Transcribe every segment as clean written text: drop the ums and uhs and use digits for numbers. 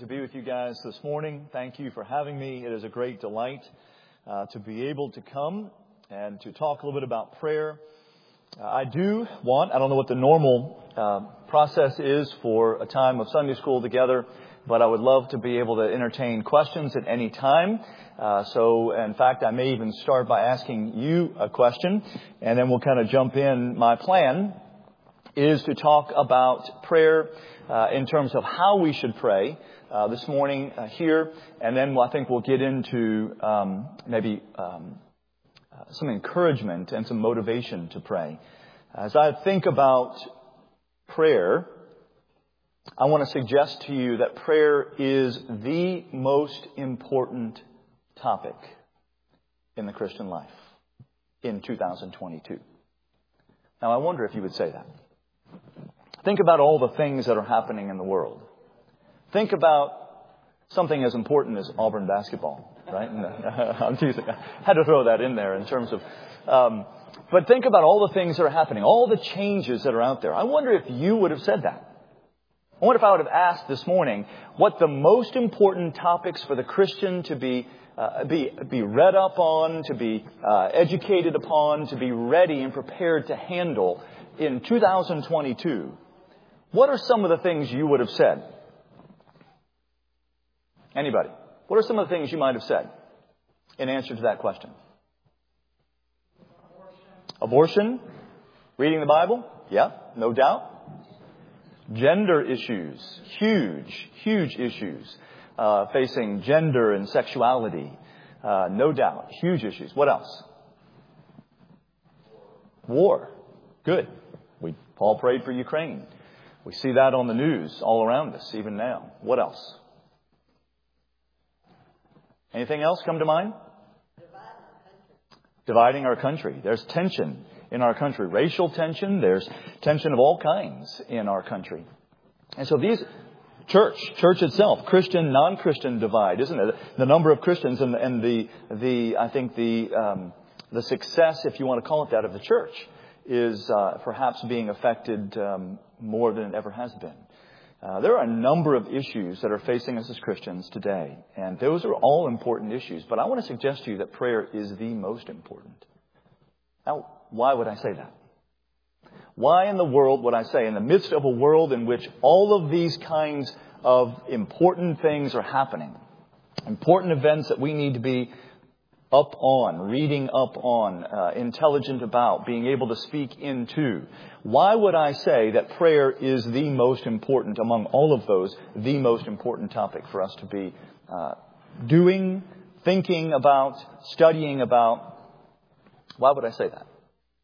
to be with you guys this morning. Thank you for having me. It is a great delight to be able to come and to talk a little bit about prayer. I don't know what the normal process is for a time of Sunday school together, but I would love to be able to entertain questions at any time. So, in fact, I may even start by asking you a question, and then we'll kind of jump in. My plan is to talk about prayer in terms of how we should pray this morning here, and then I think we'll get into maybe some encouragement and some motivation to pray. As I think about prayer, I want to suggest to you that prayer is the most important topic in the Christian life in 2022. Now, I wonder if you would say that. Think about all the things that are happening in the world. Think about something as important as Auburn basketball, right? I'm teasing. I had to throw that in there in terms of... but think about all the things that are happening, all the changes that are out there. I wonder if you would have said that. I wonder if I would have asked this morning what the most important topics for the Christian to be read up on, to be educated upon, to be ready and prepared to handle in 2022. What are some of the things you would have said? Anybody? What are some of the things you might have said in answer to that question? Abortion? Reading the Bible? Yeah, no doubt. Gender issues. Huge issues facing gender and sexuality. No doubt. Huge issues. What else? War. Good. Paul prayed for Ukraine. We see that on the news all around us, even now. What else? Anything else come to mind? Dividing our country. There's tension in our country. Racial tension. There's tension of all kinds in our country. And so these... Church itself, Christian, non-Christian divide, isn't it? The number of Christians and the success, if you want to call it that, of the church is perhaps being affected more than it ever has been. There are a number of issues that are facing us as Christians today, and those are all important issues. But I want to suggest to you that prayer is the most important. Now, why would I say that? Why in the world would I say, in the midst of a world in which all of these kinds of important things are happening, important events that we need to be up on, reading up on, intelligent about, being able to speak into, why would I say that prayer is the most important among all of those, the most important topic for us to be doing, thinking about, studying about? Why would I say that?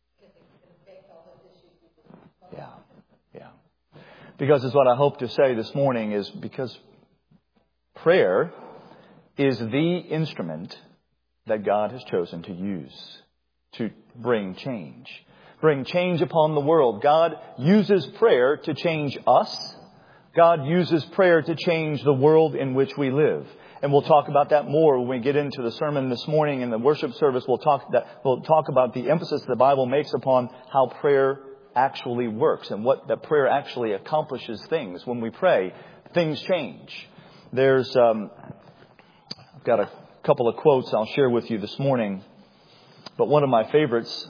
Because it's what I hope to say this morning is because prayer is the instrument that God has chosen to use to bring change. Bring change upon the world. God uses prayer to change us. God uses prayer to change the world in which we live. And we'll talk about that more when we get into the sermon this morning in the worship service. We'll talk about the emphasis the Bible makes upon how prayer actually works and what that prayer actually accomplishes things. When we pray, things change. There's I've got a couple of quotes I'll share with you this morning, but one of my favorites,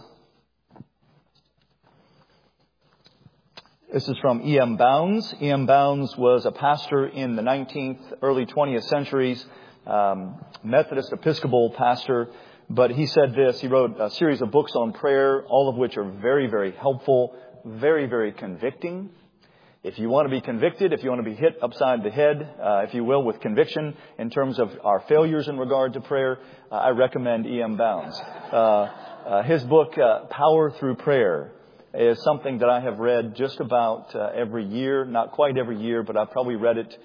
this is from E.M. Bounds. E.M. Bounds was a pastor in the 19th, early 20th centuries, Methodist Episcopal pastor. But he said this, he wrote a series of books on prayer, all of which are very, very helpful, very, very convicting. If you want to be convicted, if you want to be hit upside the head, if you will, with conviction in terms of our failures in regard to prayer, I recommend E.M. Bounds. His book, Power Through Prayer, is something that I have read just about every year, not quite every year, but I've probably read it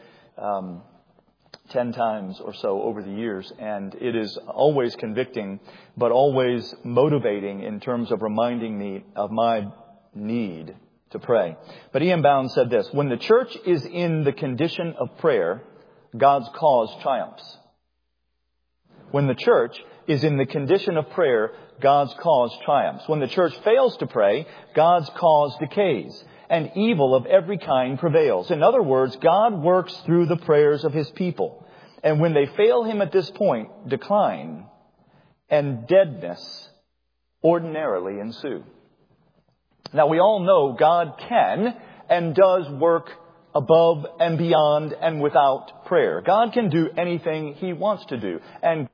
10 times or so over the years. And it is always convicting, but always motivating in terms of reminding me of my need to pray. But E.M. Bounds said this: when the church is in the condition of prayer, God's cause triumphs. When the church is in the condition of prayer, God's cause triumphs. When the church fails to pray, God's cause decays. and evil of every kind prevails. In other words, God works through the prayers of His people. And when they fail Him at this point, decline and deadness ordinarily ensue. Now, we all know God can and does work above and beyond and without prayer. God can do anything He wants to do and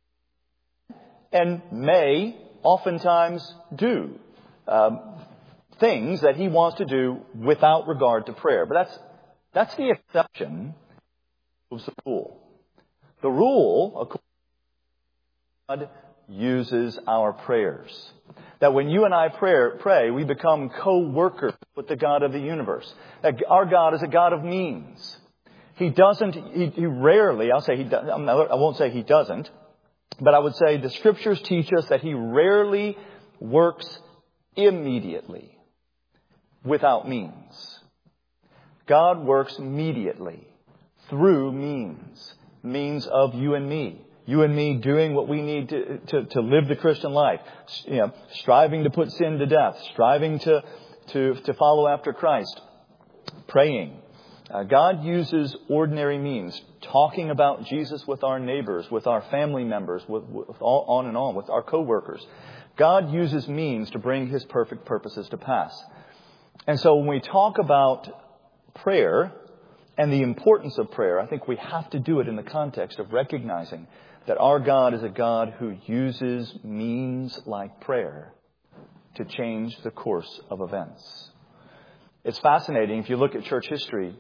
may oftentimes do things that He wants to do without regard to prayer. But that's the exception of the rule. The rule, according to God, uses our prayers. That when you and I pray, we become co-workers with the God of the universe. That our God is a God of means. He rarely, I won't say He doesn't, but I would say the Scriptures teach us that He rarely works immediately without means. God works immediately through means of you and me. You and me doing what we need to live the Christian life. Striving to put sin to death. Striving to follow after Christ. Praying. God uses ordinary means. Talking about Jesus with our neighbors, with our family members, with on and on, with our co-workers. God uses means to bring His perfect purposes to pass. And so when we talk about prayer and the importance of prayer, I think we have to do it in the context of recognizing that our God is a God who uses means like prayer to change the course of events. It's fascinating. If you look at church history,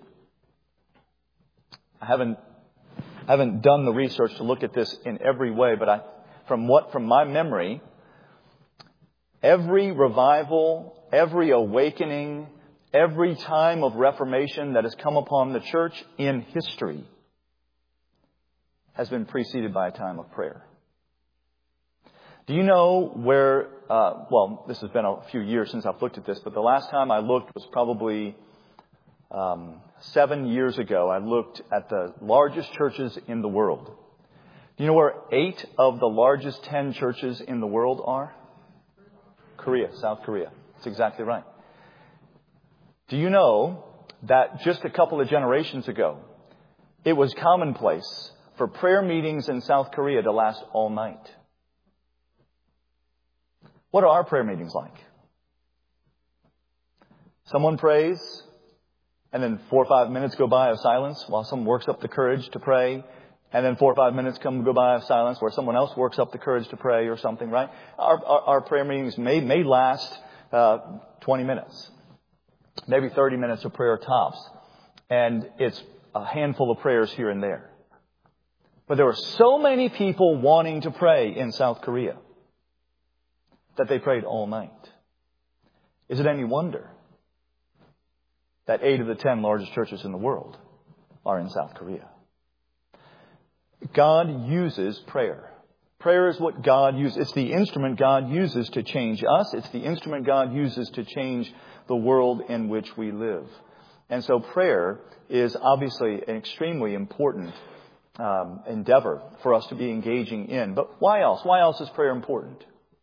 I haven't done the research to look at this in every way, but from my memory, every revival, every awakening, every time of reformation that has come upon the church in history has been preceded by a time of prayer. Do you know where, this has been a few years since I've looked at this, but the last time I looked was probably 7 years ago. I looked at the largest churches in the world. Do you know where 8 of the largest 10 churches in the world are? Korea, South Korea. That's exactly right. Do you know that just a couple of generations ago, it was commonplace for prayer meetings in South Korea to last all night? What are our prayer meetings like? Someone prays, and then 4 or 5 minutes go by of silence while someone works up the courage to pray. And then 4 or 5 minutes go by of silence where someone else works up the courage to pray or something, right? Our prayer meetings may last 20 minutes. Maybe 30 minutes of prayer tops. And it's a handful of prayers here and there. But there were so many people wanting to pray in South Korea that they prayed all night. Is it any wonder that 8 of the 10 largest churches in the world are in South Korea? God uses prayer. Prayer is what God uses. It's the instrument God uses to change us. It's the instrument God uses to change the world in which we live. And so prayer is obviously an extremely important endeavor for us to be engaging in. But why else? Why else is prayer important?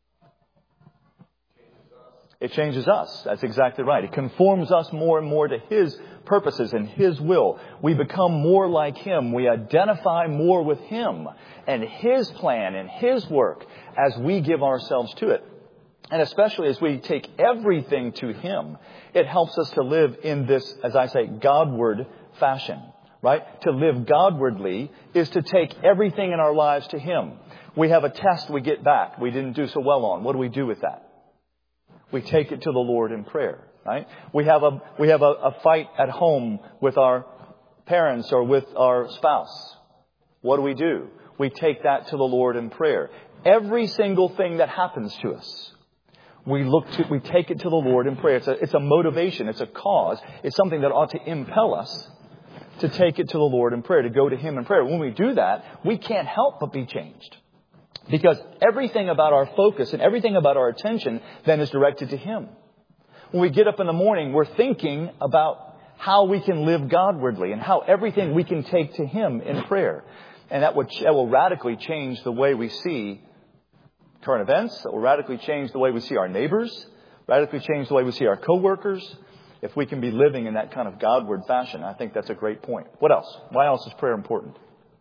It changes us. That's exactly right. It conforms us more and more to His purposes and His will. We become more like Him. We identify more with Him and His plan and His work as we give ourselves to it. And especially as we take everything to Him, it helps us to live in this, as I say, Godward fashion. Right? To live Godwardly is to take everything in our lives to Him. We have a test we get back we didn't do so well on. What do we do with that? We take it to the Lord in prayer, right? We have a fight at home with our parents or with our spouse. What do? We take that to the Lord in prayer. Every single thing that happens to us, we take it to the Lord in prayer. It's a motivation. It's a cause. It's something that ought to impel us to take it to the Lord in prayer, to go to Him in prayer. When we do that, we can't help but be changed. Because everything about our focus and everything about our attention then is directed to Him. When we get up in the morning, we're thinking about how we can live Godwardly and how everything we can take to Him in prayer. And that will radically change the way we see current events. That will radically change the way we see our neighbors. Radically change the way we see our co-workers. if we can be living in that kind of Godward fashion, I think that's a great point. What else? Why else is prayer important?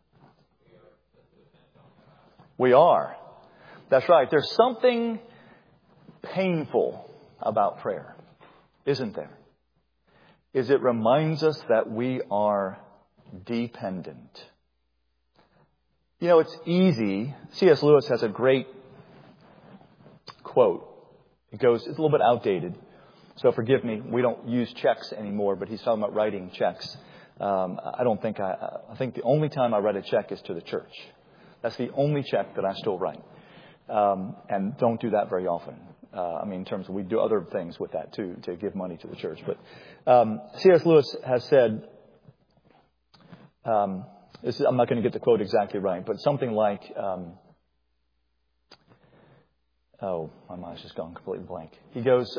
We are. That's right. There's something painful about prayer, isn't there? It reminds us that we are dependent. You know, it's easy. C.S. Lewis has a great quote. It's a little bit outdated. So forgive me, we don't use checks anymore, but he's talking about writing checks. I think the only time I write a check is to the church. That's the only check that I still write. And don't do that very often. In terms of we do other things with that too, to give money to the church. But C.S. Lewis has said, I'm not going to get the quote exactly right, but something like, my mind's just gone completely blank. He goes,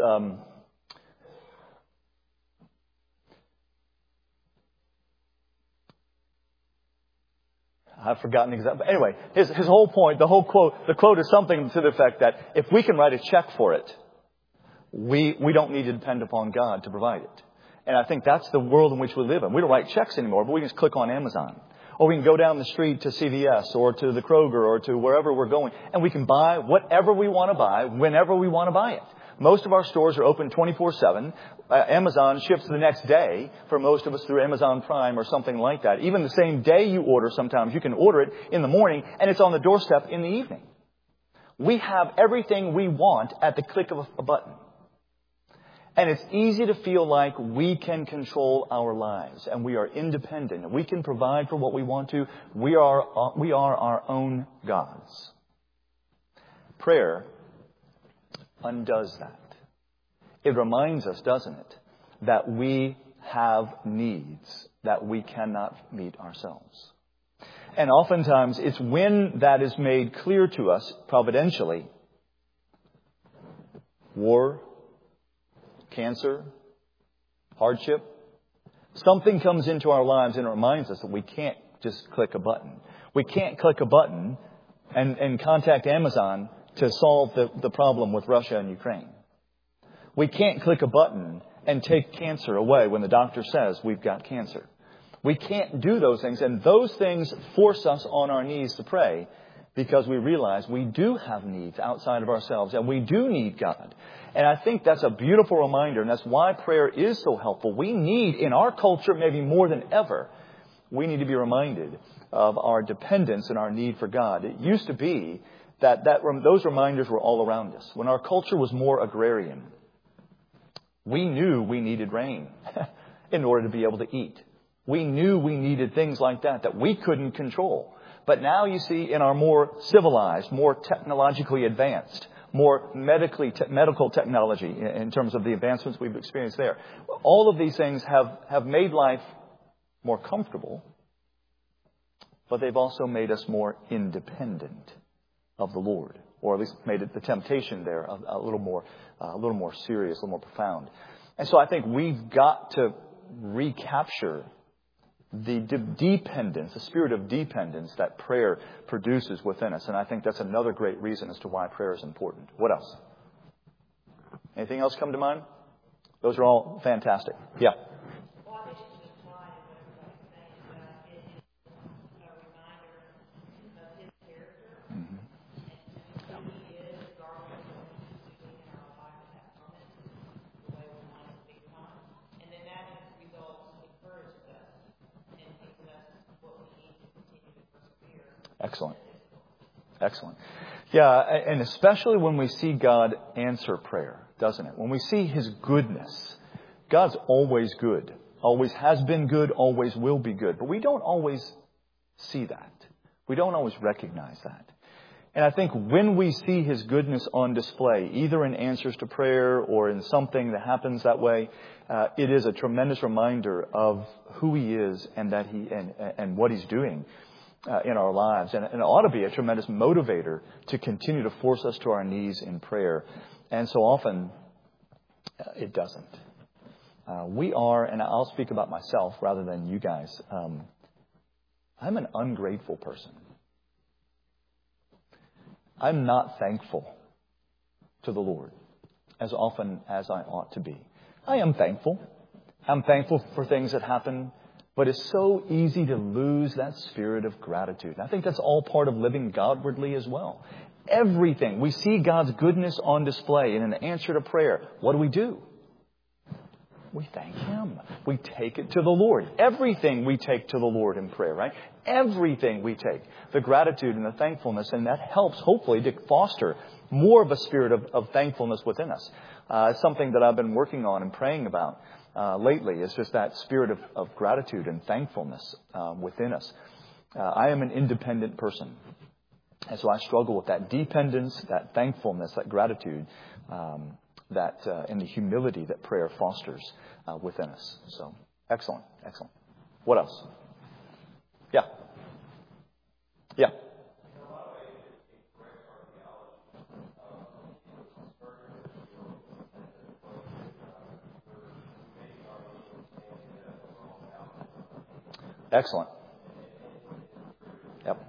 I've forgotten exactly. But anyway, his whole point, the quote is something to the effect that if we can write a check for it, we don't need to depend upon God to provide it. And I think that's the world in which we live in. We don't write checks anymore, but we can just click on Amazon. Or we can go down the street to CVS or to the Kroger or to wherever we're going, and we can buy whatever we want to buy whenever we want to buy it. Most of our stores are open 24/7. Amazon ships the next day for most of us through Amazon Prime or something like that. Even the same day you order, sometimes you can order it in the morning and it's on the doorstep in the evening. We have everything we want at the click of a button. And it's easy to feel like we can control our lives and we are independent. We can provide for what we want to. We are our own gods. Prayer undoes that. It reminds us, doesn't it, that we have needs that we cannot meet ourselves. And oftentimes it's when that is made clear to us providentially, war, cancer, hardship, something comes into our lives and it reminds us that we can't just click a button. We can't click a button and contact Amazon to solve the problem with Russia and Ukraine. We can't click a button and take cancer away when the doctor says we've got cancer. We can't do those things, and those things force us on our knees to pray because we realize we do have needs outside of ourselves and we do need God. And I think that's a beautiful reminder, and that's why prayer is so helpful. We need, in our culture, maybe more than ever, we need to be reminded of our dependence and our need for God. It used to be that those reminders were all around us. When our culture was more agrarian, we knew we needed rain in order to be able to eat. We knew we needed things like that we couldn't control. But now you see in our more civilized, more technologically advanced, more medical technology in terms of the advancements we've experienced there. All of these things have made life more comfortable, but they've also made us more independent of the Lord, or at least made it the temptation there a little more serious, a little more profound. And so I think we've got to recapture the dependence, the spirit of dependence that prayer produces within us. And I think that's another great reason as to why prayer is important. What else? Anything else come to mind? Those are all fantastic. Yeah. Excellent. Yeah, and especially when we see God answer prayer, doesn't it? When we see His goodness. God's always good. Always has been good, always will be good. But we don't always see that. We don't always recognize that. And I think when we see His goodness on display, either in answers to prayer or in something that happens that way, it is a tremendous reminder of who He is and that and what He's doing in our lives. And it ought to be a tremendous motivator to continue to force us to our knees in prayer. And so often, it doesn't. We are, and I'll speak about myself rather than you guys, I'm an ungrateful person. I'm not thankful to the Lord as often as I ought to be. I am thankful. I'm thankful for things that happen. But it's so easy to lose that spirit of gratitude. And I think that's all part of living Godwardly as well. Everything. We see God's goodness on display in an answer to prayer. What do? We thank Him. We take it to the Lord. Everything we take to the Lord in prayer, right? Everything we take. The gratitude and the thankfulness. And that helps, hopefully, to foster more of a spirit of thankfulness within us. It's something that I've been working on and praying about lately. It's just that spirit of gratitude and thankfulness within us. I am an independent person. And so I struggle with that dependence, that thankfulness, that gratitude, and the humility that prayer fosters within us. So, excellent. What else? Yeah. Excellent. Yep.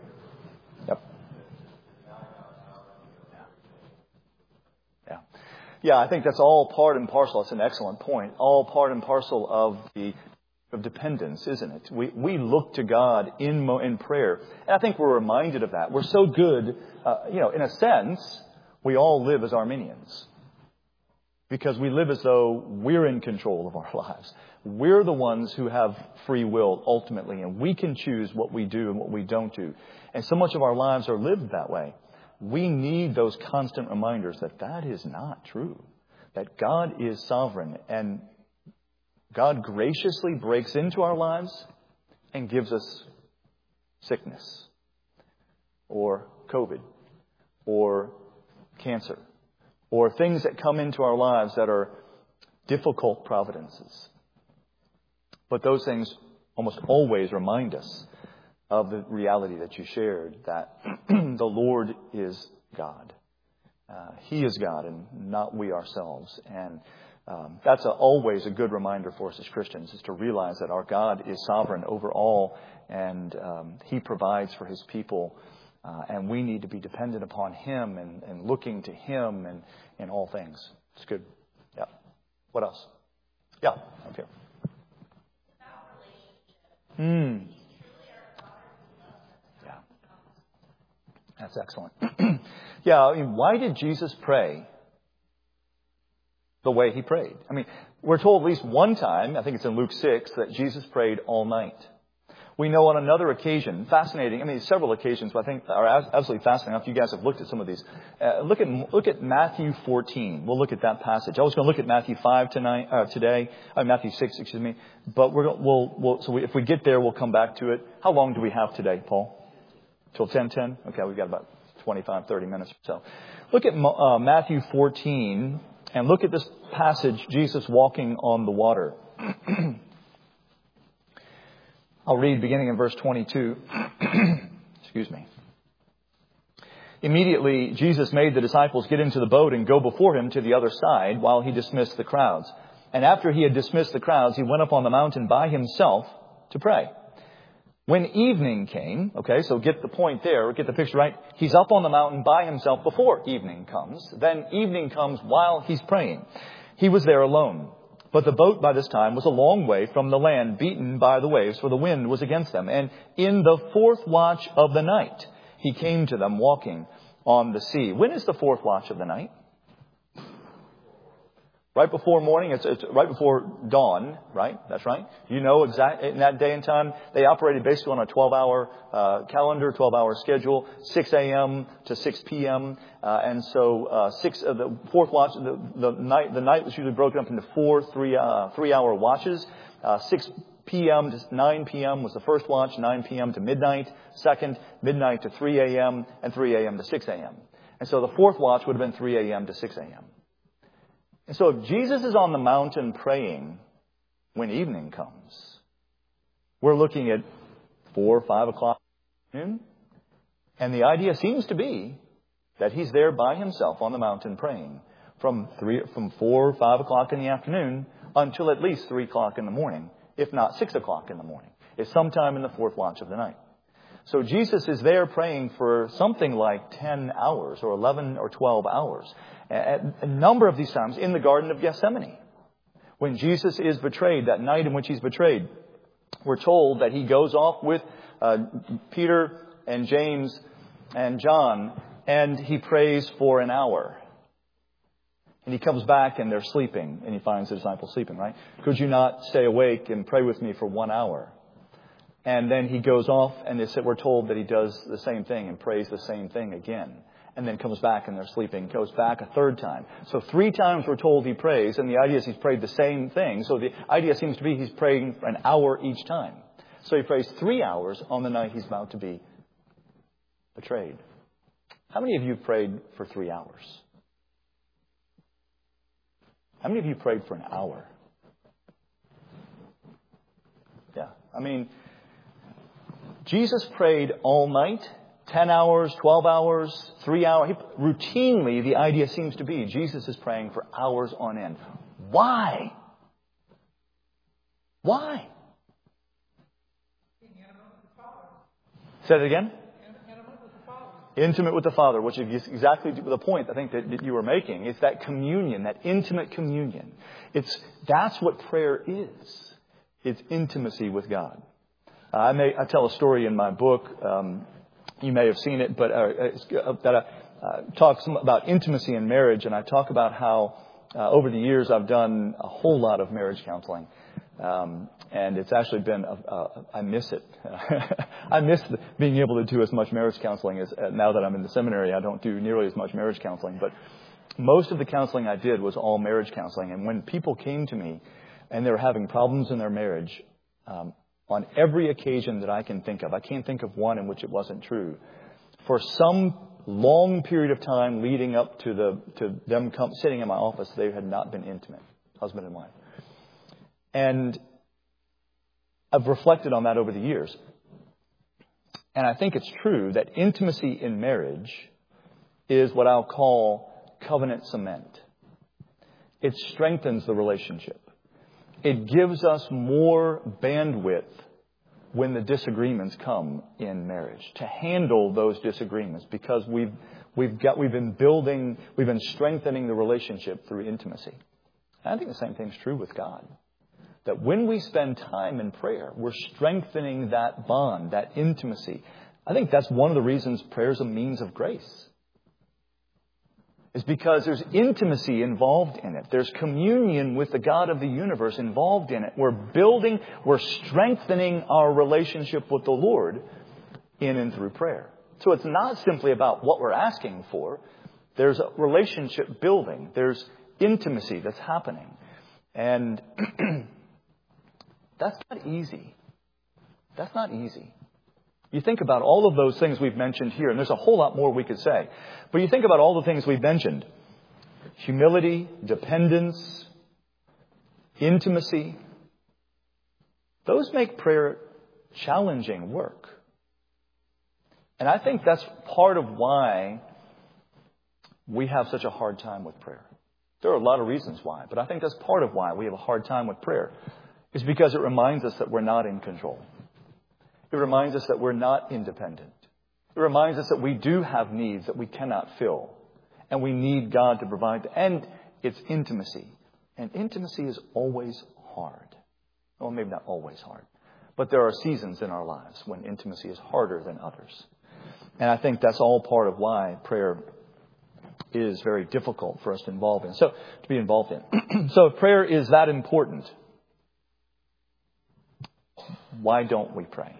Yeah, I think that's all part and parcel. That's an excellent point. All part and parcel of dependence, isn't it? We look to God in prayer. And I think we're reminded of that. We're so good, in a sense, we all live as Arminians. Because we live as though we're in control of our lives. We're the ones who have free will ultimately, and we can choose what we do and what we don't do. And so much of our lives are lived that way. We need those constant reminders that is not true. That God is sovereign, and God graciously breaks into our lives and gives us sickness, or COVID, or cancer, or things that come into our lives that are difficult providences. But those things almost always remind us of the reality that you shared, that the Lord is God. He is God and not we ourselves. And that's always a good reminder for us as Christians, is to realize that our God is sovereign over all, and He provides for His people. And we need to be dependent upon Him and looking to Him in all things. It's good. Yeah. What else? Yeah. Up here. Yeah. That's excellent. Yeah. I mean, why did Jesus pray the way He prayed? I mean, we're told at least one time, I think it's in Luke 6, that Jesus prayed all night. We know on another occasion, fascinating, I mean, several occasions, but I think are absolutely fascinating. If you guys have looked at some of these, look at Matthew 14. We'll look at that passage. I was going to look at Matthew 5 today, Matthew 6, excuse me. But if we get there, we'll come back to it. How long do we have today, Paul? Till 10:10? Okay, we've got about 25, 30 minutes or so. Look at Matthew 14 and look at this passage, Jesus walking on the water. I'll read beginning in verse 22. Excuse me. Immediately, Jesus made the disciples get into the boat and go before Him to the other side while He dismissed the crowds. And after He had dismissed the crowds, He went up on the mountain by Himself to pray. When evening came, okay, so get the point there, get the picture right. He's up on the mountain by Himself before evening comes. Then evening comes while He's praying. He was there alone. But the boat by this time was a long way from the land, beaten by the waves, for the wind was against them. And in the fourth watch of the night, He came to them walking on the sea. When is the fourth watch of the night? Right before morning. It's right before dawn, right? That's right. You know exactly in that day and time, they operated basically on a 12-hour calendar, 12-hour schedule, 6 a.m. to 6 p.m. And so the fourth watch, the night was usually broken up into four 3-hour watches. 6 p.m. to 9 p.m. was the first watch, 9 p.m. to midnight, second, midnight to 3 a.m., and 3 a.m. to 6 a.m. And so the fourth watch would have been 3 a.m. to 6 a.m. And so if Jesus is on the mountain praying when evening comes, we're looking at 4 or 5 o'clock noon. And the idea seems to be that He's there by Himself on the mountain praying from 4 or 5 o'clock in the afternoon until at least 3 o'clock in the morning, if not 6 o'clock in the morning. It's sometime in the fourth watch of the night. So Jesus is there praying for something like 10 hours or 11 or 12 hours. A number of these times in the Garden of Gethsemane. When Jesus is betrayed, that night in which he's betrayed, we're told that he goes off with Peter and James and John, and he prays for an hour. And he comes back and they're sleeping, and he finds the disciples sleeping, right? Could you not stay awake and pray with me for 1 hour? And then he goes off, and we're told that he does the same thing and prays the same thing again. And then comes back and they're sleeping, goes back a third time. So 3 times we're told he prays, and the idea is he's prayed the same thing. So the idea seems to be he's praying for an hour each time. So he prays 3 hours on the night he's about to be betrayed. How many of you prayed for 3 hours? How many of you prayed for an hour? Yeah, I mean, Jesus prayed all night, 10 hours, 12 hours, 3 hours. Routinely, the idea seems to be Jesus is praying for hours on end. Why? Why? Say it again. Intimate with the Father, which is exactly the point I think that you were making. It's that communion, that intimate communion. That's what prayer is. It's intimacy with God. I tell a story in my book. You may have seen it, but that talks about intimacy in marriage, and I talk about how over the years I've done a whole lot of marriage counseling. And it's actually been, I miss it. I miss being able to do as much marriage counseling as now that I'm in the seminary. I don't do nearly as much marriage counseling. But most of the counseling I did was all marriage counseling. And when people came to me and they were having problems in their marriage, on every occasion that I can think of, I can't think of one in which it wasn't true, for some long period of time leading up to them sitting in my office, they had not been intimate, husband and wife. And I've reflected on that over the years. And I think it's true that intimacy in marriage is what I'll call covenant cement. It strengthens the relationship. It gives us more bandwidth when the disagreements come in marriage to handle those disagreements, because we've been strengthening the relationship through intimacy. And I think the same thing's true with God. That when we spend time in prayer, we're strengthening that bond, that intimacy. I think that's one of the reasons prayer is a means of grace. It's because there's intimacy involved in it. There's communion with the God of the universe involved in it. We're strengthening our relationship with the Lord in and through prayer. So it's not simply about what we're asking for. There's a relationship building. There's intimacy that's happening. And that's not easy. That's not easy. You think about all of those things we've mentioned here, and there's a whole lot more we could say. But you think about all the things we've mentioned. Humility, dependence, intimacy. Those make prayer challenging work. And I think that's part of why we have such a hard time with prayer. There are a lot of reasons why, but I think that's part of why we have a hard time with prayer. It's because it reminds us that we're not in control. It reminds us that we're not independent. It reminds us that we do have needs that we cannot fill. And we need God to provide. And it's intimacy. And intimacy is always hard. Well, maybe not always hard. But there are seasons in our lives when intimacy is harder than others. And I think that's all part of why prayer is very difficult for us to be involved in. So if prayer is that important, why don't we pray?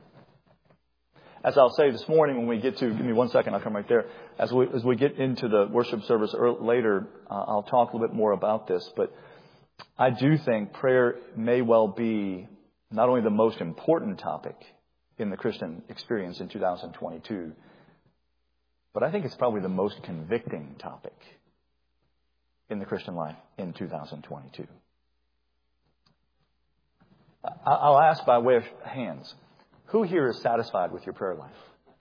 As I'll say this morning when we get to, give me 1 second, I'll come right there. As we get into the worship service later, I'll talk a little bit more about this. But I do think prayer may well be not only the most important topic in the Christian experience in 2022, but I think it's probably the most convicting topic in the Christian life in 2022. I'll ask by way of hands. Who here is satisfied with your prayer life?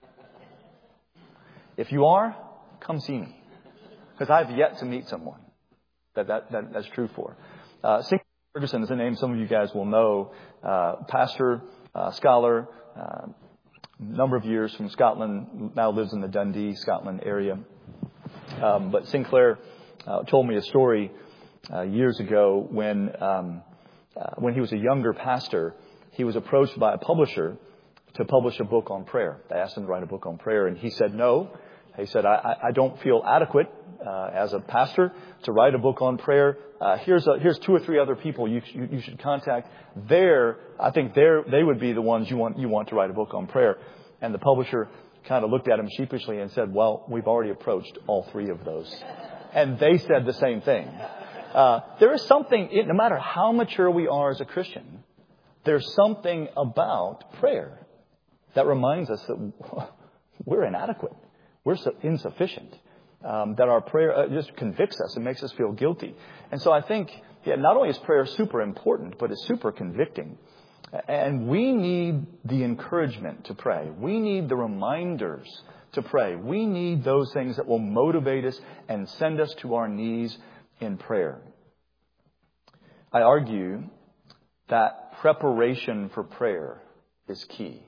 If you are, come see me. Because I've yet to meet someone that's true for. Sinclair Ferguson is a name some of you guys will know. Pastor, scholar, number of years from Scotland, now lives in the Dundee, Scotland area. But Sinclair told me a story years ago when he was a younger pastor. He was approached by a publisher to publish a book on prayer. They asked him to write a book on prayer, and he said no. He said, I don't feel adequate as a pastor to write a book on prayer. Here's 2 or 3 other people you should contact. I think they would be the ones you want to write a book on prayer. And the publisher kind of looked at him sheepishly and said, well, we've already approached all 3 of those. And they said the same thing. There is something, no matter how mature we are as a Christian, there's something about prayer that reminds us that we're inadequate. We're so insufficient. That our prayer just convicts us and makes us feel guilty. And so I think, not only is prayer super important, but it's super convicting. And we need the encouragement to pray. We need the reminders to pray. We need those things that will motivate us and send us to our knees in prayer. I argue that preparation for prayer is key.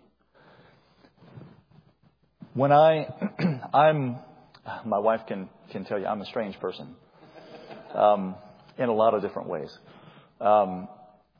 When my wife can tell you I'm a strange person in a lot of different ways. I'm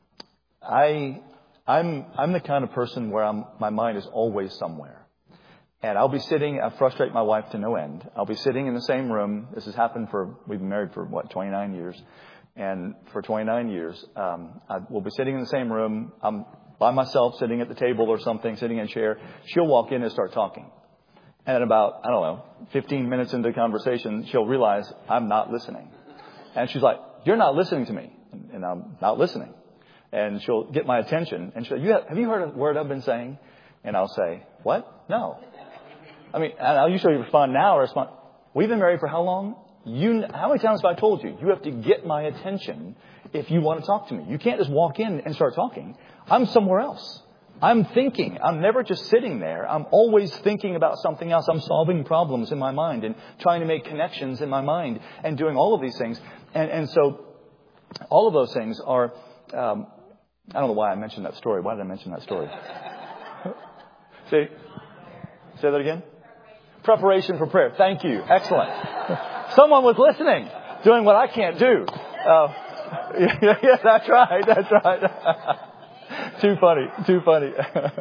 the kind of person where my mind is always somewhere. And I'll be sitting, I frustrate my wife to no end. I'll be sitting in the same room. This has happened we've been married for 29 years. And for 29 years, we'll be sitting in the same room. I'm by myself, sitting at the table or something, sitting in a chair. She'll walk in and start talking. And at about, 15 minutes into the conversation, she'll realize I'm not listening. And she's like, you're not listening to me. And I'm not listening. And she'll get my attention. And she'll say, have you heard a word I've been saying? And I'll say, what? No. And I'll usually respond now or respond, we've been married for how long? How many times have I told you? You have to get my attention if you want to talk to me. You can't just walk in and start talking. I'm somewhere else. I'm thinking. I'm never just sitting there. I'm always thinking about something else. I'm solving problems in my mind and trying to make connections in my mind and doing all of these things. And so all of those things are, I don't know why I mentioned that story. Why did I mention that story? Say that again? Preparation for prayer. Thank you. Excellent. Someone was listening, doing what I can't do. Yeah, that's right. That's right. Too funny.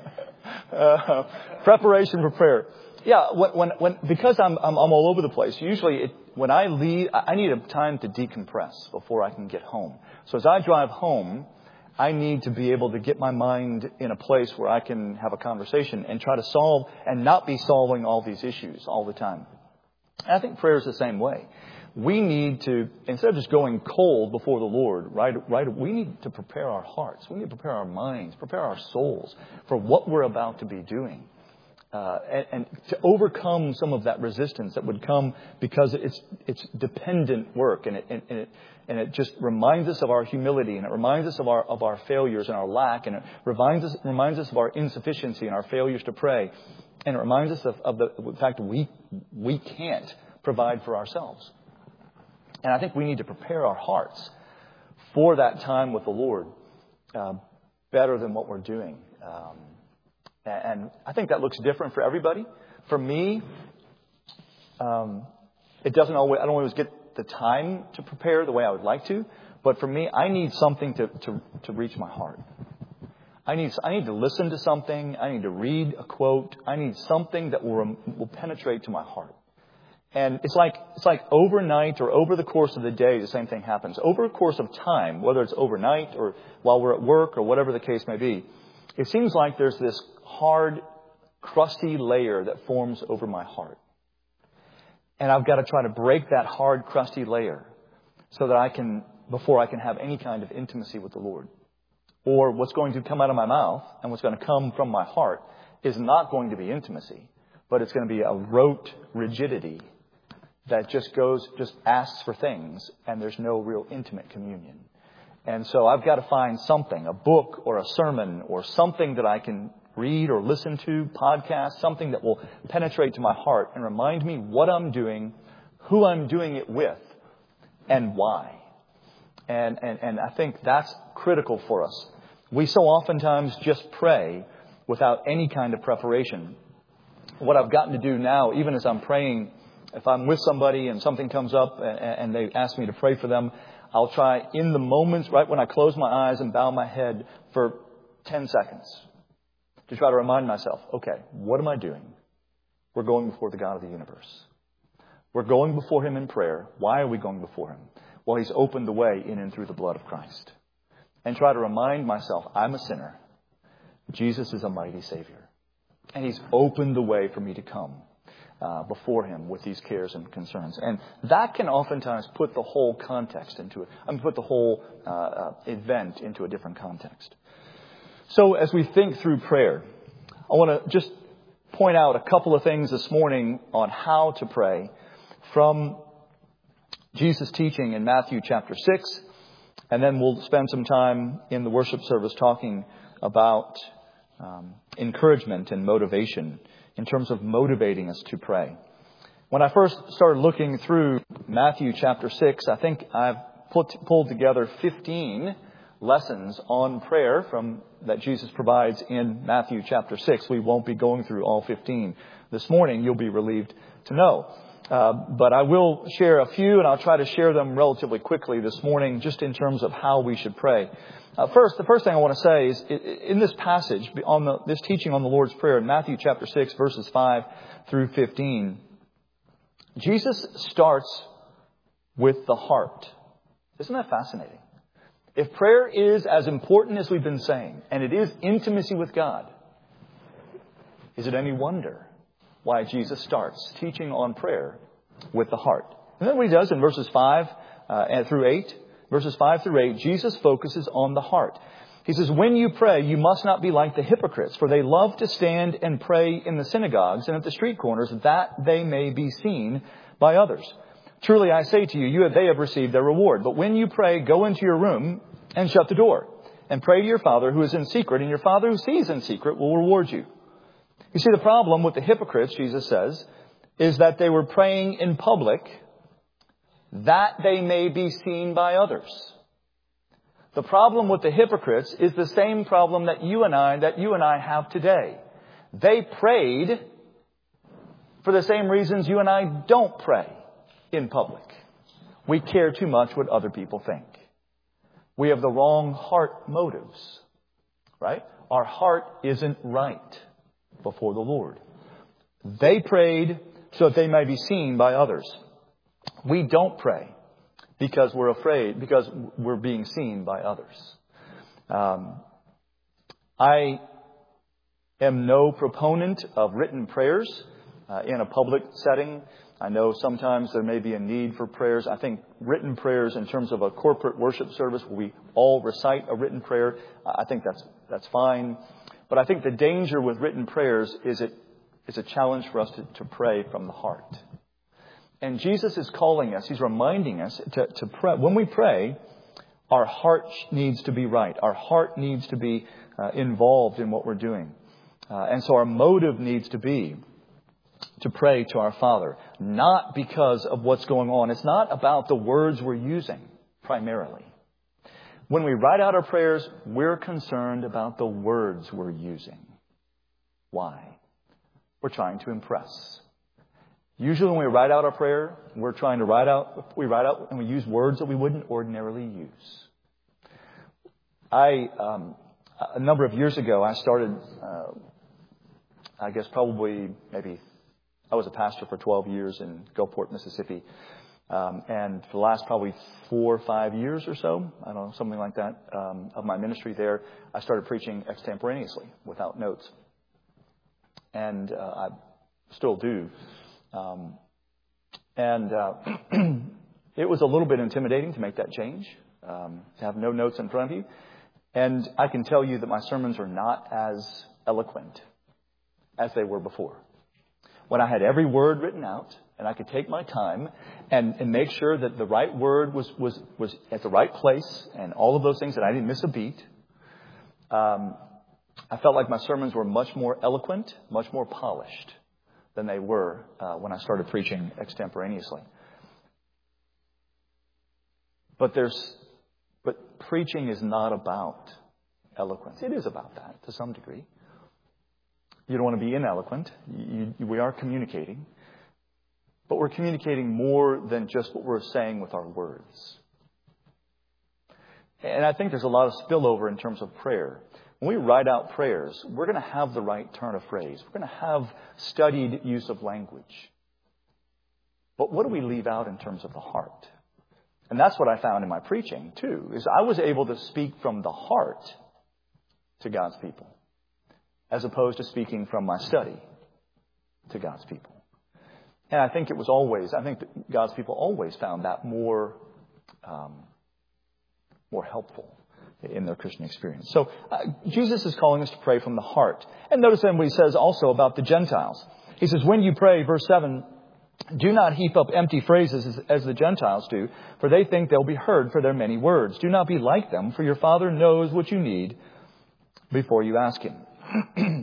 Preparation for prayer. Yeah, because I'm all over the place. Usually, when I leave, I need a time to decompress before I can get home. So as I drive home, I need to be able to get my mind in a place where I can have a conversation and try to solve and not be solving all these issues all the time. And I think prayer is the same way. We need to, instead of just going cold before the Lord, we need to prepare our hearts. We need to prepare our minds, prepare our souls for what we're about to be doing. And to overcome some of that resistance that would come because it's dependent work and it just reminds us of our humility and it reminds us of our failures and our lack and it reminds us of our insufficiency and our failures to pray and it reminds us of the fact that we can't provide for ourselves. And I think we need to prepare our hearts for that time with the Lord better than what we're doing. And I think that looks different for everybody. For me, I don't always get the time to prepare the way I would like to. But for me, I need something to reach my heart. I need to listen to something. I need to read a quote. I need something that will penetrate to my heart. And it's like overnight or over the course of the day, the same thing happens. Over a course of time, whether it's overnight or while we're at work or whatever the case may be, it seems like there's this hard, crusty layer that forms over my heart. And I've got to try to break that hard, crusty layer so that before I can have any kind of intimacy with the Lord. Or what's going to come out of my mouth and what's going to come from my heart is not going to be intimacy, but it's going to be a rote rigidity that just asks for things and there's no real intimate communion. And so I've got to find something, a book or a sermon or something that I can read or listen to, podcast, something that will penetrate to my heart and remind me what I'm doing, who I'm doing it with, and why. And I think that's critical for us. We so oftentimes just pray without any kind of preparation. What I've gotten to do now, even as I'm praying, if I'm with somebody and something comes up and they ask me to pray for them, I'll try in the moments right when I close my eyes and bow my head for 10 seconds to try to remind myself, okay, what am I doing? We're going before the God of the universe. We're going before Him in prayer. Why are we going before Him? Well, He's opened the way in and through the blood of Christ. And try to remind myself, I'm a sinner. Jesus is a mighty Savior. And He's opened the way for me to come before Him with these cares and concerns. And that can oftentimes put the whole context into it. Put the whole event into a different context. So as we think through prayer, I want to just point out a couple of things this morning on how to pray from Jesus' teaching in Matthew chapter 6. And then we'll spend some time in the worship service talking about encouragement and motivation in terms of motivating us to pray. When I first started looking through Matthew chapter 6, I think I've pulled together 15 lessons on prayer that Jesus provides in Matthew chapter 6. We won't be going through all 15 this morning. You'll be relieved to know. But I will share a few, and I'll try to share them relatively quickly this morning, just in terms of how we should pray. The first thing I want to say is, in this passage, this teaching on the Lord's Prayer in Matthew chapter 6, verses 5 through 15, Jesus starts with the heart. Isn't that fascinating? If prayer is as important as we've been saying, and it is intimacy with God, is it any wonder why Jesus starts teaching on prayer with the heart? And then what He does in verses 5 through 8, verses 5 through 8, Jesus focuses on the heart. He says, when you pray, you must not be like the hypocrites, for they love to stand and pray in the synagogues and at the street corners, that they may be seen by others. Truly, I say to you, they have received their reward. But when you pray, go into your room and shut the door and pray to your Father who is in secret, and your Father who sees in secret will reward you. You see, the problem with the hypocrites, Jesus says, is that they were praying in public that they may be seen by others. The problem with the hypocrites is the same problem that you and I have today. They prayed for the same reasons you and I don't pray in public. We care too much what other people think. We have the wrong heart motives, right? Our heart isn't right before the Lord. They prayed so that they may be seen by others. We don't pray because we're afraid, because we're being seen by others. I am no proponent of written prayers in a public setting. I know sometimes there may be a need for prayers. I think written prayers in terms of a corporate worship service where we all recite a written prayer, I think that's fine. But I think the danger with written prayers is it's a challenge for us to pray from the heart. And Jesus is calling us, He's reminding us to pray. When we pray, our heart needs to be right. Our heart needs to be involved in what we're doing. And so our motive needs to be to pray to our Father, not because of what's going on. It's not about the words we're using primarily. When we write out our prayers, we're concerned about the words we're using. Why? We're trying to impress. Usually when we write out our prayer, we write out and we use words that we wouldn't ordinarily use. A number of years ago, I started, I was a pastor for 12 years in Gulfport, Mississippi. And for the last probably 4 or 5 years or so, I don't know, something like that, of my ministry there, I started preaching extemporaneously without notes. And I still do. It was a little bit intimidating to make that change, to have no notes in front of you. And I can tell you that my sermons are not as eloquent as they were before. When I had every word written out, and I could take my time and make sure that the right word was at the right place and all of those things, that I didn't miss a beat. I felt like my sermons were much more eloquent, much more polished than they were when I started preaching extemporaneously. But preaching is not about eloquence. It is about that to some degree. You don't want to be ineloquent. We are communicating. But we're communicating more than just what we're saying with our words. And I think there's a lot of spillover in terms of prayer. When we write out prayers, we're going to have the right turn of phrase. We're going to have studied use of language. But what do we leave out in terms of the heart? And that's what I found in my preaching, too, is I was able to speak from the heart to God's people, as opposed to speaking from my study to God's people. And I think that God's people always found that more helpful in their Christian experience. So Jesus is calling us to pray from the heart. And notice then what he says also about the Gentiles. He says, when you pray, verse 7, do not heap up empty phrases as the Gentiles do, for they think they'll be heard for their many words. Do not be like them, for your Father knows what you need before you ask Him.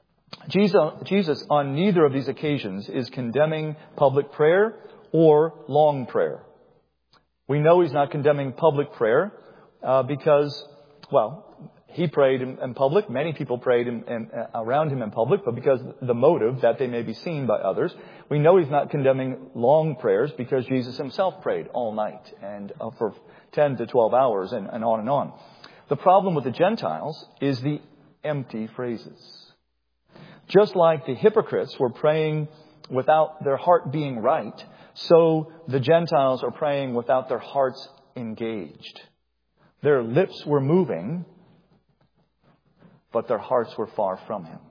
Jesus, on neither of these occasions, is condemning public prayer or long prayer. We know He's not condemning public prayer because, He prayed in public. Many people prayed around Him in public, but because the motive that they may be seen by others. We know He's not condemning long prayers because Jesus Himself prayed all night and for 10 to 12 hours and on and on. The problem with the Gentiles is the empty phrases. Just like the hypocrites were praying without their heart being right, so the Gentiles are praying without their hearts engaged. Their lips were moving, but their hearts were far from Him.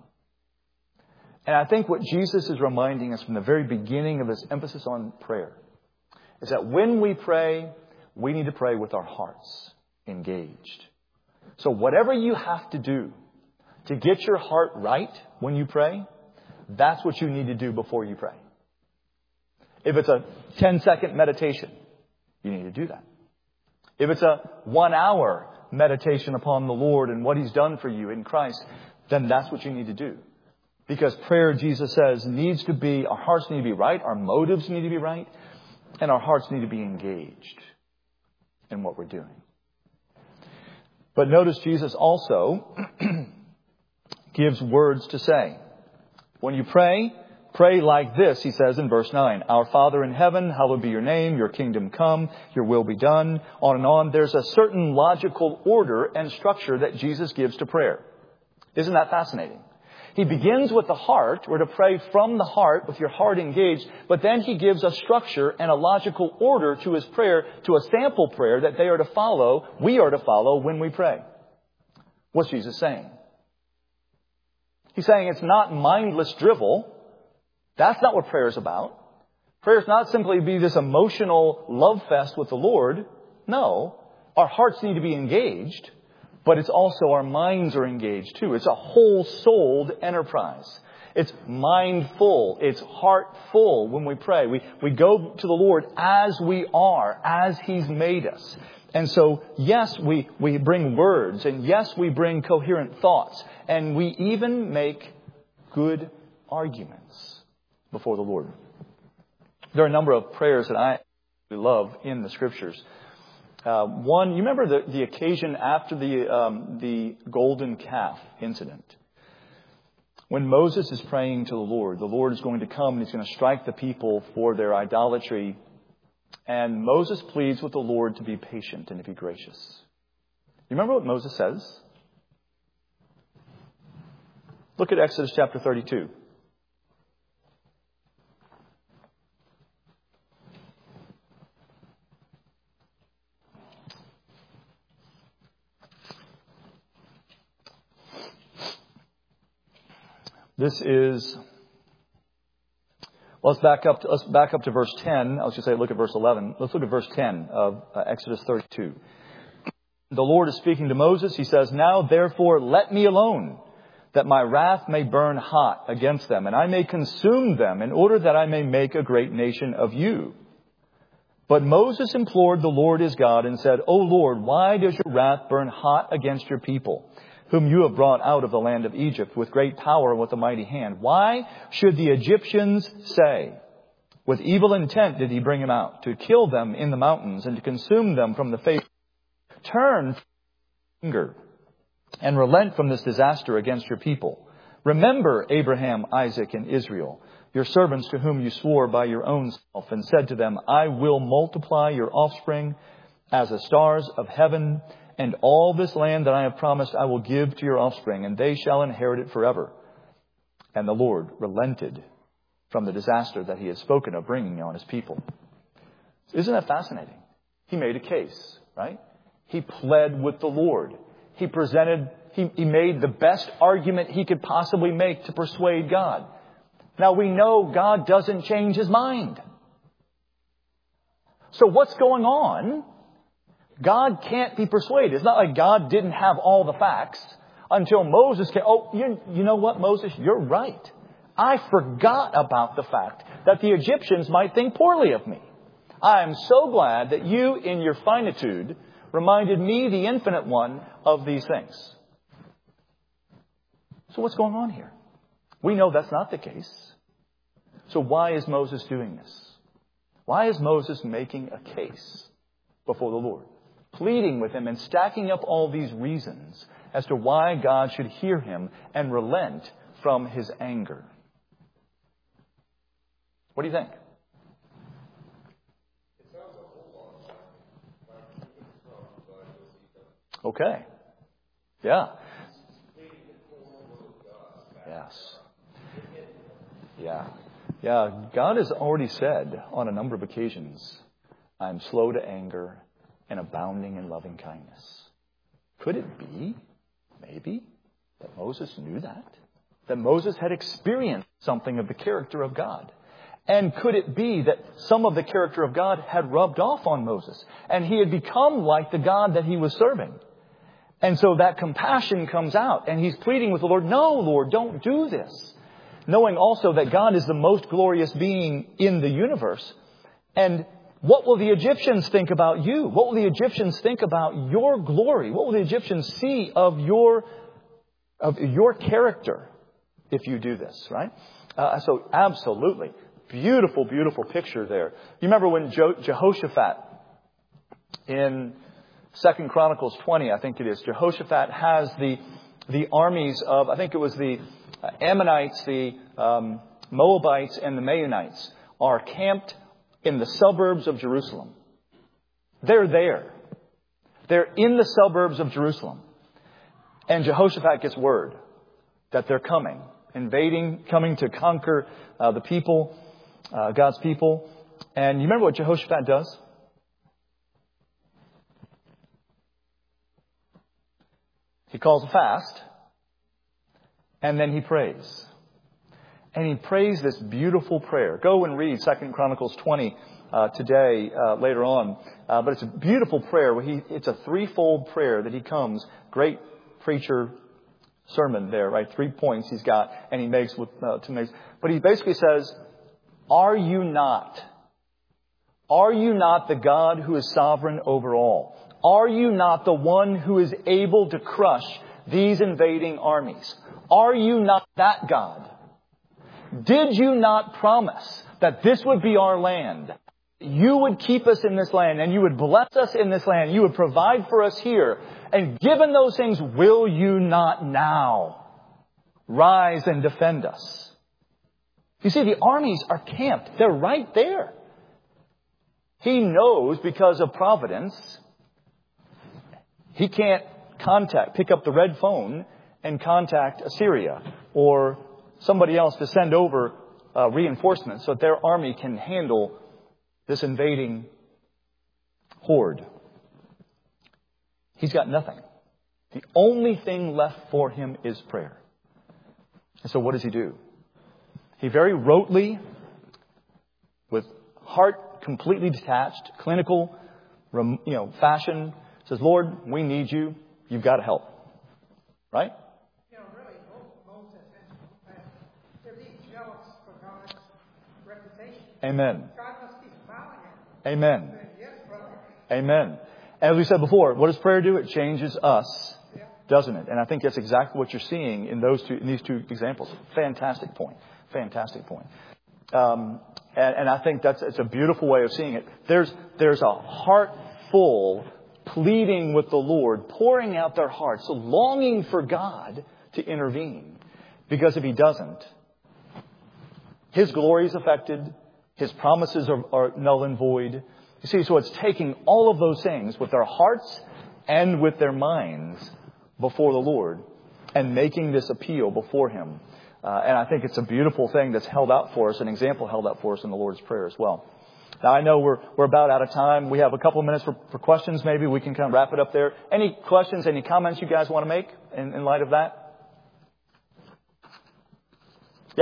And I think what Jesus is reminding us from the very beginning of this emphasis on prayer is that when we pray, we need to pray with our hearts engaged. So whatever you have to do to get your heart right when you pray, that's what you need to do before you pray. If it's a 10-second meditation, you need to do that. If it's a 1-hour meditation upon the Lord and what He's done for you in Christ, then that's what you need to do. Because prayer, Jesus says, our hearts need to be right, our motives need to be right, and our hearts need to be engaged in what we're doing. But notice Jesus also gives words to say. When you pray like this, He says in verse 9, Our Father in heaven, hallowed be your name, your kingdom come, your will be done, on and on. There's a certain logical order and structure that Jesus gives to prayer. Isn't that fascinating? He begins with the heart. We're to pray from the heart with your heart engaged. But then He gives a structure and a logical order to His prayer, to a sample prayer that we are to follow when we pray. What's Jesus saying? He's saying it's not mindless drivel. That's not what prayer is about. Prayer is not simply be this emotional love fest with the Lord. No, our hearts need to be engaged. But it's also our minds are engaged too. It's a whole-souled enterprise. It's mindful. It's heartful when we pray. We go to the Lord as we are, as He's made us. And so, yes, we bring words. And yes, we bring coherent thoughts. And we even make good arguments before the Lord. There are a number of prayers that I love in the Scriptures. One, you remember the occasion after the golden calf incident? When Moses is praying to the Lord is going to come and He's going to strike the people for their idolatry. And Moses pleads with the Lord to be patient and to be gracious. You remember what Moses says? Look at Exodus chapter 32. Let's back up to verse 10. I was going to say look at verse 11. Let's look at verse 10 of Exodus 32. The Lord is speaking to Moses. He says, Now therefore let me alone, that my wrath may burn hot against them, and I may consume them, in order that I may make a great nation of you. But Moses implored the Lord his God and said, O Lord, why does your wrath burn hot against your people, whom you have brought out of the land of Egypt with great power and with a mighty hand? Why should the Egyptians say, with evil intent did He bring them out, to kill them in the mountains and to consume them from the face? Turn from anger and relent from this disaster against your people. Remember Abraham, Isaac, and Israel, your servants to whom you swore by your own self, and said to them, I will multiply your offspring as the stars of heaven and all this land that I have promised I will give to your offspring, and they shall inherit it forever. And the Lord relented from the disaster that he had spoken of bringing on his people. Isn't that fascinating? He made a case, right? He pled with the Lord. He made the best argument he could possibly make to persuade God. Now we know God doesn't change his mind. So what's going on? God can't be persuaded. It's not like God didn't have all the facts until Moses came. Oh, you know what, Moses? You're right. I forgot about the fact that the Egyptians might think poorly of me. I am so glad that you, in your finitude, reminded me, the Infinite One, of these things. So what's going on here? We know that's not the case. So why is Moses doing this? Why is Moses making a case before the Lord? Pleading with him and stacking up all these reasons as to why God should hear him and relent from his anger. What do you think? Okay. Yeah. Yes. Yeah. Yeah. God has already said on a number of occasions, I am slow to anger and abounding in loving kindness. Could it be, maybe, that Moses knew that? That Moses had experienced something of the character of God? And could it be that some of the character of God had rubbed off on Moses and he had become like the God that he was serving? And so that compassion comes out and he's pleading with the Lord, no, Lord, don't do this. Knowing also that God is the most glorious being in the universe. And what will the Egyptians think about you? What will the Egyptians think about your glory? What will the Egyptians see of your character if you do this, right? So absolutely. Beautiful, beautiful picture there. You remember when Jehoshaphat in 2 Chronicles 20, I think it is, Jehoshaphat has the armies of, I think it was the Ammonites, the Moabites, and the Maonites are camped in the suburbs of Jerusalem. They're there. They're in the suburbs of Jerusalem. And Jehoshaphat gets word that they're coming, coming to conquer the people, God's people. And you remember what Jehoshaphat does? He calls a fast, and then he prays. And he prays this beautiful prayer. Go and read 2 Chronicles 20 today, later on. But it's a beautiful prayer. It's a threefold prayer that he comes. Great preacher sermon there, right? 3 points he's got, and he makes But he basically says, Are you not the God who is sovereign over all? Are you not the one who is able to crush these invading armies? Are you not that God? Did you not promise that this would be our land? You would keep us in this land and you would bless us in this land. You would provide for us here. And given those things, will you not now rise and defend us? You see, the armies are camped. They're right there. He knows because of providence, he can't pick up the red phone and contact Assyria or somebody else to send over reinforcements so that their army can handle this invading horde. He's got nothing. The only thing left for him is prayer. And so what does he do? He very rotely, with heart completely detached, clinical, fashion, says, Lord, we need you. You've got to help. Right? Really, Moses and they're being jealous for God's reputation. Amen. God must be smiling at them. Amen. Yes, brother. Amen. As we said before, what does prayer do? It changes us, doesn't it? And I think that's exactly what you're seeing in these two examples. Fantastic point. Fantastic point. And I think it's a beautiful way of seeing it. There's a heart full pleading with the Lord, pouring out their hearts, longing for God to intervene. Because if he doesn't, his glory is affected. His promises are null and void. You see, so it's taking all of those things with their hearts and with their minds before the Lord and making this appeal before Him. And I think it's a beautiful thing that's held out for us, an example held out for us in the Lord's Prayer as well. Now, I know we're about out of time. We have a couple of minutes for questions. Maybe we can kind of wrap it up there. Any questions, any comments you guys want to make in light of that? Yeah.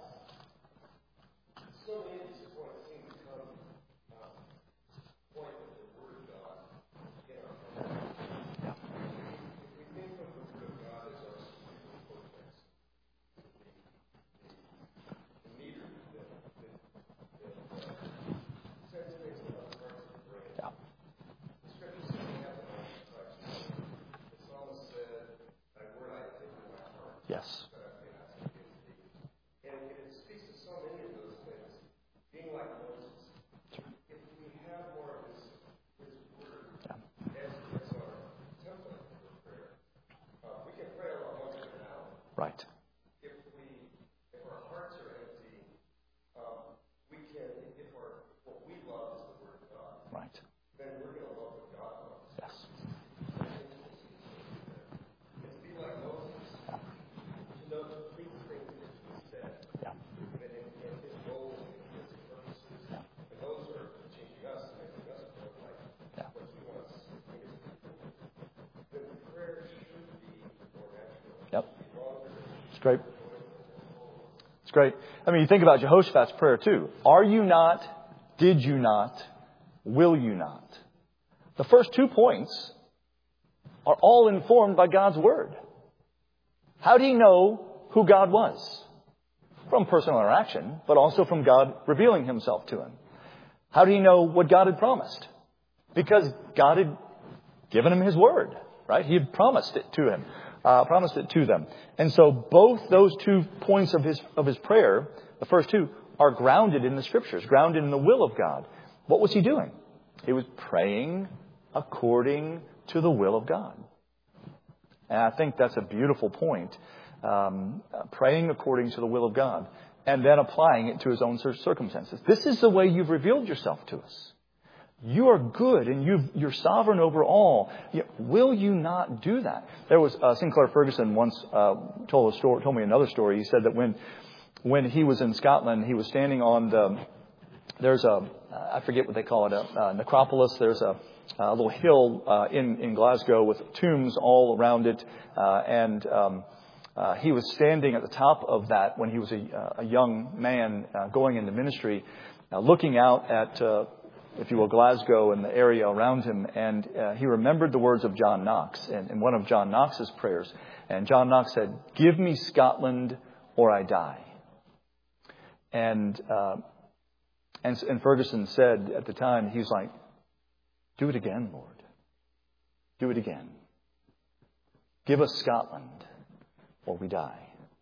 Yes. And it speaks to so many of those things. Being like Moses. If we have more of his word as our template for prayer, we can pray a lot longer than an hour. Right. If our hearts are empty, we can, what we love is the word of God. Right. Then we're going to love what God loves. Yes. And be like Moses. To complete the things that he said. Yeah. And his goals and his purposes. Yeah. And those are changing us and making us more like what he wants. Then prayer should be more natural. Yep. It's great. It's great. I mean, you think about Jehoshaphat's prayer too. Are you not? Did you not? Will you not? The first 2 points are all informed by God's Word. How did he know who God was? From personal interaction, but also from God revealing Himself to him. How did he know what God had promised? Because God had given him His Word, right? He had promised it to him, promised it to them. And so both those 2 points of his prayer, the first 2, are grounded in the Scriptures, grounded in the will of God. What was he doing? He was praying according to the will of God. And I think that's a beautiful point. Praying according to the will of God and then applying it to his own circumstances. This is the way you've revealed yourself to us. You are good and you're sovereign over all. Will you not do that? There was Sinclair Ferguson once told me another story. He said that when he was in Scotland, he was standing on I forget what they call it, a necropolis. There's a little hill in Glasgow with tombs all around it, and he was standing at the top of that when he was a young man going into ministry, looking out at, if you will, Glasgow and the area around him, and he remembered the words of John Knox in one of John Knox's prayers. And John Knox said, "Give me Scotland or I die." And Ferguson said at the time, he was like, "Do it again, Lord. Do it again. Give us Scotland or we die."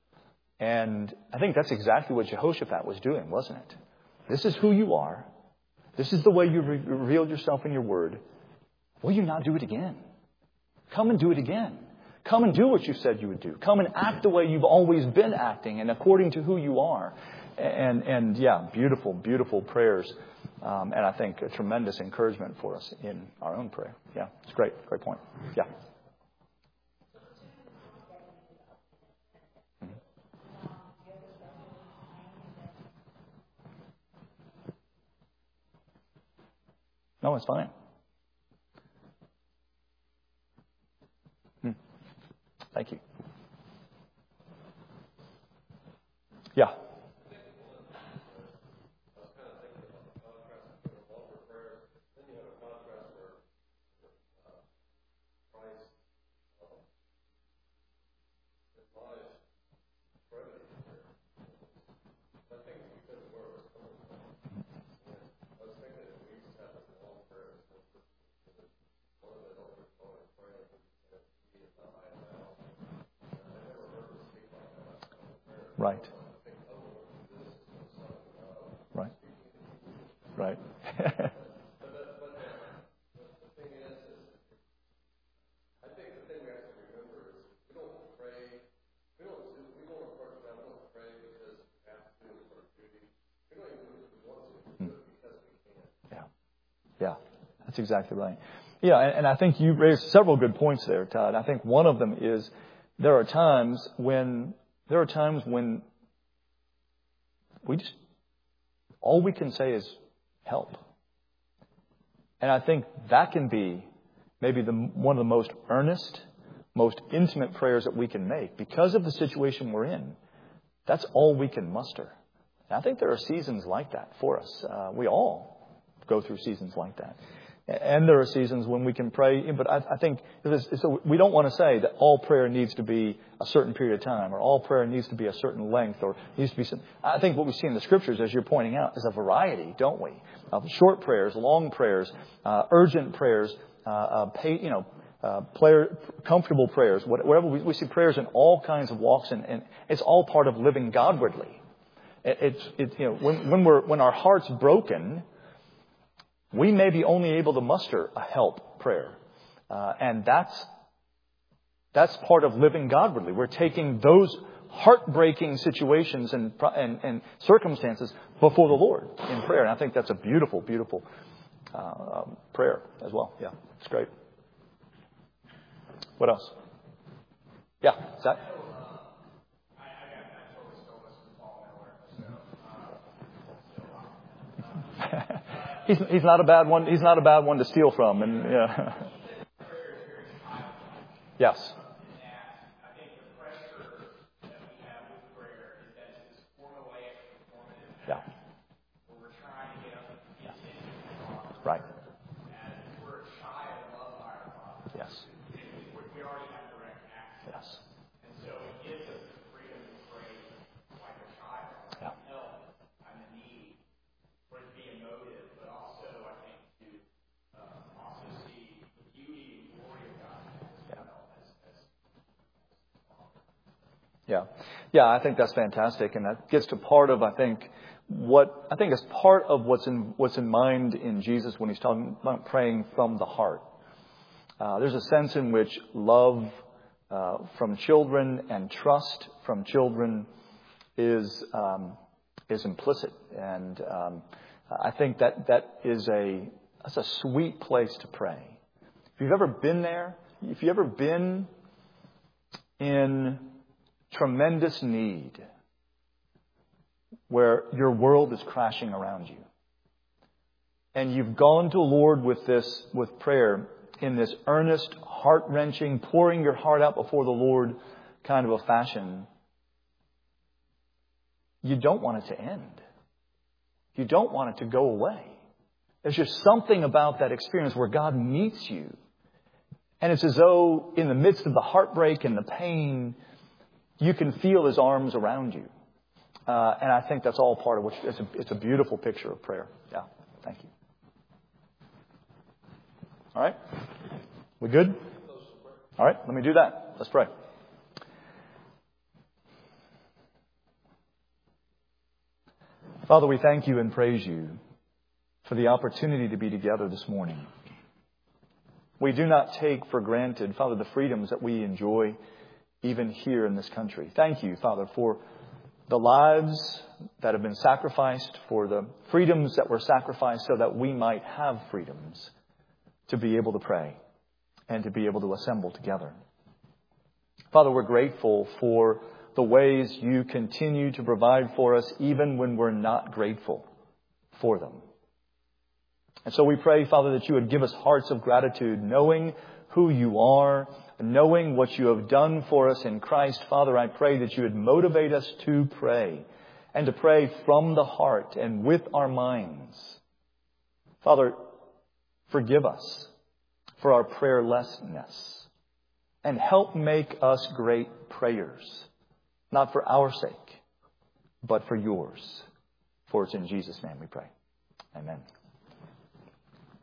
And I think that's exactly what Jehoshaphat was doing, wasn't it? This is who you are. This is the way you revealed yourself in your word. Will you not do it again? Come and do it again. Come and do what you said you would do. Come and act the way you've always been acting and according to who you are. And yeah, beautiful, beautiful prayers. And I think a tremendous encouragement for us in our own prayer. Yeah, it's great. Great point. Yeah. No, it's fine. Thank you. Yeah. Right. Right. Right. Yeah. Yeah. That's exactly right. Yeah, and I think you raised several good points there, Todd. I think one of them is there are times when we just, all we can say is help. And I think that can be maybe one of the most earnest, most intimate prayers that we can make. Because of the situation we're in, that's all we can muster. And I think there are seasons like that for us. We all go through seasons like that. And there are seasons when we can pray. But I think we don't want to say that all prayer needs to be a certain period of time, or all prayer needs to be a certain length, or needs to be some. I think what we see in the Scriptures, as you're pointing out, is a variety, don't we? Of short prayers, long prayers, urgent prayers, comfortable prayers, whatever. We see prayers in all kinds of walks, and it's all part of living Godwardly. When our heart's broken, we may be only able to muster a help prayer. And that's part of living Godwardly. We're taking those heartbreaking situations and circumstances before the Lord in prayer. And I think that's a beautiful, beautiful prayer as well. Yeah, it's great. What else? Yeah, Zach? He's not a bad one. He's not a bad one to steal from. And yeah. Yes. I think the pressure that we have with prayer is that it's this formulaic, performative act where we're trying to get up the attention of the Father. Right. And we're shy of love our Father. Yes. We already have direct access. Yes. And so it gives us the freedom to pray like a child. Yeah. Help, I'm in need. For it to be emotive, but also, I think, to also see the beauty and glory of God as well. Yeah, I think that's fantastic, and that gets to part of what's in mind in Jesus when he's talking about praying from the heart. There's a sense in which love from children and trust from children is implicit, and I think that's a sweet place to pray. If you've ever been there, if you've ever been in tremendous need where your world is crashing around you, and you've gone to the Lord with prayer in this earnest, heart-wrenching, pouring your heart out before the Lord kind of a fashion, you don't want it to end. You don't want it to go away. There's just something about that experience where God meets you. And it's as though in the midst of the heartbreak and the pain, you can feel His arms around you. And I think that's all part of which it's a beautiful picture of prayer. Yeah. Thank you. All right. We good? All right. Let me do that. Let's pray. Father, we thank you and praise you for the opportunity to be together this morning. We do not take for granted, Father, the freedoms that we enjoy even here in this country. Thank you, Father, for the lives that have been sacrificed, for the freedoms that were sacrificed so that we might have freedoms to be able to pray and to be able to assemble together. Father, we're grateful for the ways you continue to provide for us even when we're not grateful for them. And so we pray, Father, that you would give us hearts of gratitude, knowing who you are, knowing what you have done for us in Christ. Father, I pray that you would motivate us to pray and to pray from the heart and with our minds. Father, forgive us for our prayerlessness and help make us great prayers, not for our sake, but for yours. For it's in Jesus' name we pray. Amen.